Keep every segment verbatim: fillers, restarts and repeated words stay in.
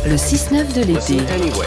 Le six neuf de l'été.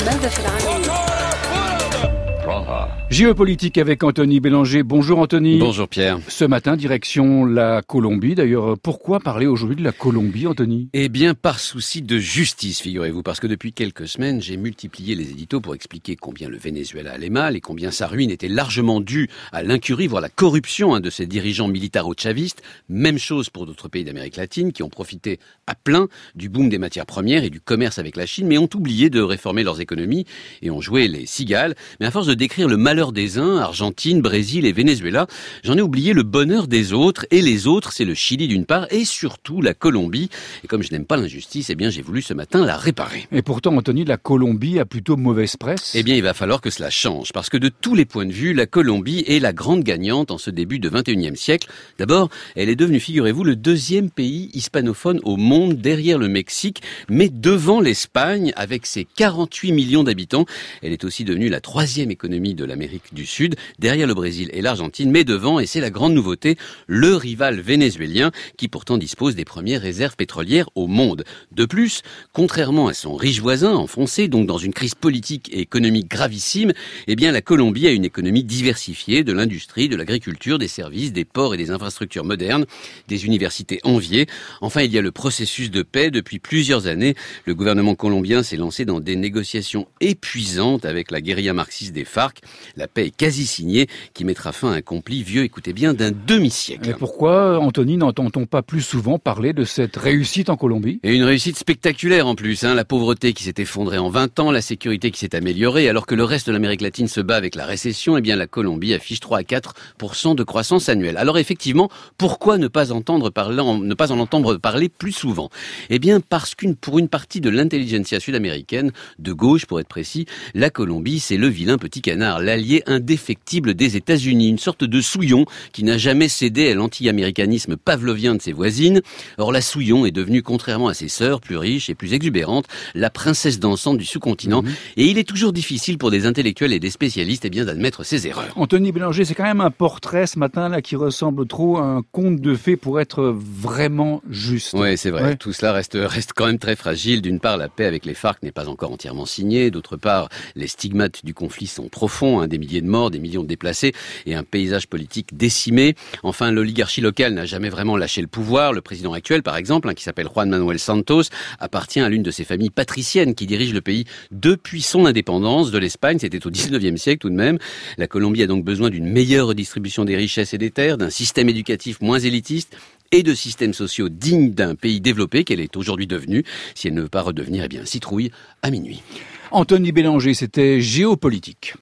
Géopolitique avec Anthony Bélanger. Bonjour Anthony. Bonjour Pierre. Ce matin, direction la Colombie. D'ailleurs, pourquoi parler aujourd'hui de la Colombie, Anthony ? Eh bien, par souci de justice, figurez-vous, parce que depuis quelques semaines, j'ai multiplié les éditos pour expliquer combien le Venezuela allait mal et combien sa ruine était largement due à l'incurie, voire la corruption hein, de ses dirigeants militaro-chavistes. Même chose pour d'autres pays d'Amérique latine qui ont profité à plein du boom des matières premières et du commerce avec la Chine, mais ont oublié de réformer leurs économies et ont joué les cigales. Mais à force de décrire le malheur des uns, Argentine, Brésil et Venezuela, j'en ai oublié le bonheur des autres, et les autres, c'est le Chili d'une part, et surtout la Colombie. Et comme je n'aime pas l'injustice, eh bien j'ai voulu ce matin la réparer. Et pourtant, Anthony, la Colombie a plutôt mauvaise presse. Eh bien, il va falloir que cela change, parce que de tous les points de vue, la Colombie est la grande gagnante en ce début de vingt et unième siècle. D'abord, elle est devenue, figurez-vous, le deuxième pays hispanophone au monde derrière le Mexique, mais devant l'Espagne, avec ses quarante-huit millions d'habitants. Elle est aussi devenue la troisième économie de l'Amérique du Sud, derrière le Brésil et l'Argentine, mais devant, et c'est la grande nouveauté, le rival vénézuélien, qui pourtant dispose des premières réserves pétrolières au monde. De plus, contrairement à son riche voisin, enfoncé donc dans une crise politique et économique gravissime, eh bien la Colombie a une économie diversifiée, de l'industrie, de l'agriculture, des services, des ports et des infrastructures modernes, des universités enviées. Enfin, il y a le processus de paix. Depuis plusieurs années, le gouvernement colombien s'est lancé dans des négociations épuisantes avec la guérilla marxiste des FARC. La paix est quasi signée, qui mettra fin à un conflit vieux, écoutez bien, d'un demi-siècle. Et pourquoi, Anthony, n'entend-on pas plus souvent parler de cette réussite en Colombie ? Et une réussite spectaculaire en plus, hein. La pauvreté qui s'est effondrée en vingt ans, la sécurité qui s'est améliorée, alors que le reste de l'Amérique latine se bat avec la récession, eh bien la Colombie affiche trois à quatre pour cent de croissance annuelle. Alors effectivement, pourquoi ne pas entendre parler, ne pas en entendre parler plus souvent ? Eh bien parce qu'une, pour une partie de l'intelligentsia sud-américaine, de gauche pour être précis, la Colombie c'est le vilain petit canard, l'allié indéfectible des États-Unis, une sorte de souillon qui n'a jamais cédé à l'anti-américanisme pavlovien de ses voisines. Or la souillon est devenue, contrairement à ses sœurs, plus riche et plus exubérante, la princesse dansante du sous-continent. Mmh. Et il est toujours difficile pour des intellectuels et des spécialistes eh bien, d'admettre ses erreurs. Anthony Bélanger, c'est quand même un portrait ce matin là qui ressemble trop à un conte de fées pour être vraiment juste. Oui, c'est vrai. Ouais. Tout cela reste, reste quand même très fragile. D'une part, la paix avec les FARC n'est pas encore entièrement signée. D'autre part, les stigmates du conflit sont profonds, hein, des milliers de morts, des millions de déplacés et un paysage politique décimé. Enfin, l'oligarchie locale n'a jamais vraiment lâché le pouvoir. Le président actuel, par exemple, hein, qui s'appelle Juan Manuel Santos, appartient à l'une de ces familles patriciennes qui dirigent le pays depuis son indépendance de l'Espagne. C'était au dix-neuvième siècle tout de même. La Colombie a donc besoin d'une meilleure redistribution des richesses et des terres, d'un système éducatif moins élitiste et de systèmes sociaux dignes d'un pays développé qu'elle est aujourd'hui devenue. Si elle ne veut pas redevenir, eh bien, citrouille à minuit. Anthony Bélanger, c'était Géopolitique.